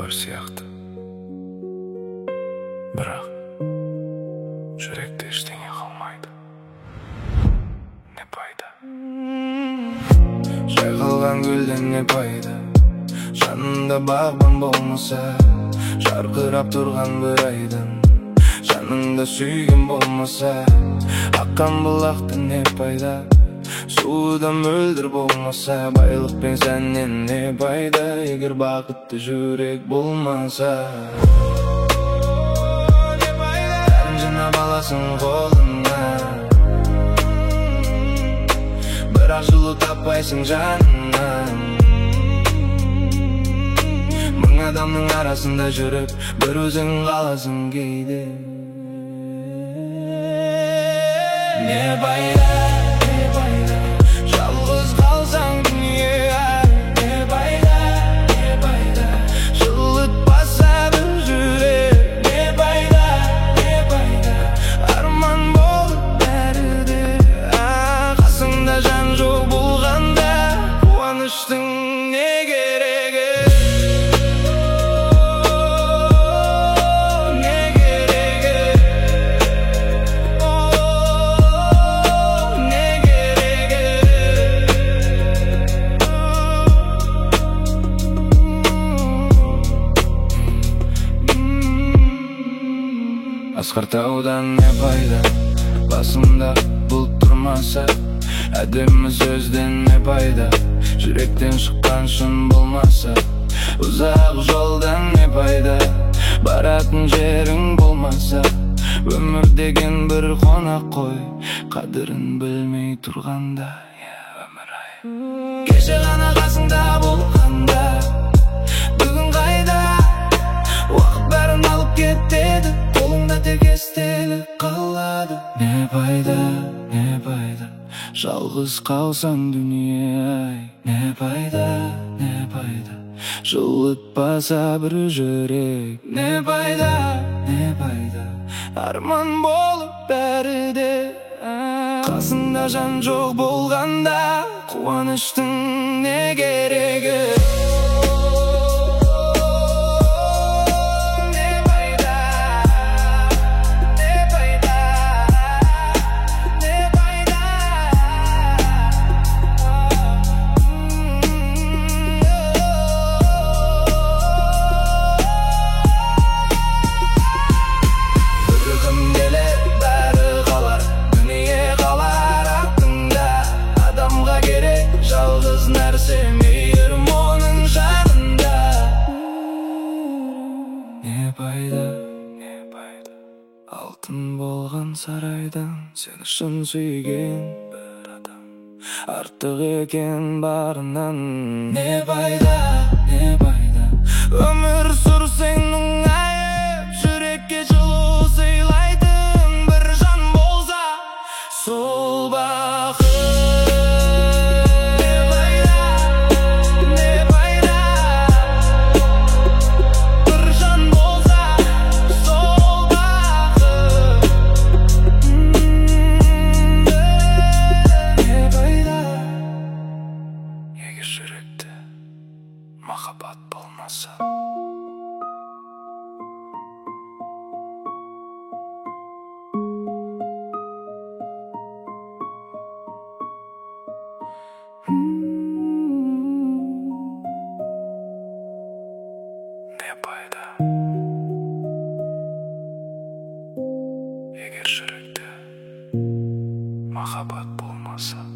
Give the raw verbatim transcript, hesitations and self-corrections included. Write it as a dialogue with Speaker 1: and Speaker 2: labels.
Speaker 1: бар сияқты. Бірақ жүректе ештеңе қалмайды. Не пайда? Жайқалған гүлден не пайда? Жанында бағбан болмаса, жарқырап тұрған бір айдын. Жаныңда сүйген болмаса, аққан бұлақтан не пайда? Суда мөлдір болмаса, байлықпен сәннен не пайда? Егер бақытты жүрек болмаса, бәрін жинап аласың қолыңа, бірақ жылу таппайсың жанынан. Мың адамның арасында жүріп, бір өзің қаласың кейде. Не пайда? Жалғыз қалсаң дүние, не пайда, не пайда? Жылытпаса бір жүрек, не пайда, не пайда? Арман болып бәрі де, қасыңда жан жоқ болғанда, қуаныштың не керегі? Асқар таудан не пайда? Басында бұлт тұрмаса, әдемі сөзден не пайда? Жүректен шыққан шын болмаса, ұзақ жолдан не пайда? Баратын жерің болмаса, өмір деген бір қонақ қой, қадірін білмей тұрғанда, өмір ай. Кеше ғана қасыңда болғанда, бүгін қайда? Уақыт бәрін алып кетеді, қолыңда тек естелік қалады. Не пайда, не пайда? Жалғыз қалсаң дүние, ай. Не пайда, не пайда? Жылытпаса бір жүрек, не пайда, не пайда? Арман болып бәрі де, қасында жан жоқ болғанда, қуаныштың не керегі? Не пайда, не пайда? Алтын болған сарайдан сені шын сүйген бір адам артық екен барынан. Не пайда, не пайда? Өмір сүрсең мұңайып, жүрекке жылу сыйлайтын бір жан болса, сол бақыт. Жүректе махаббат болмаса, не пайда? Егер жүректе махаббат болмаса.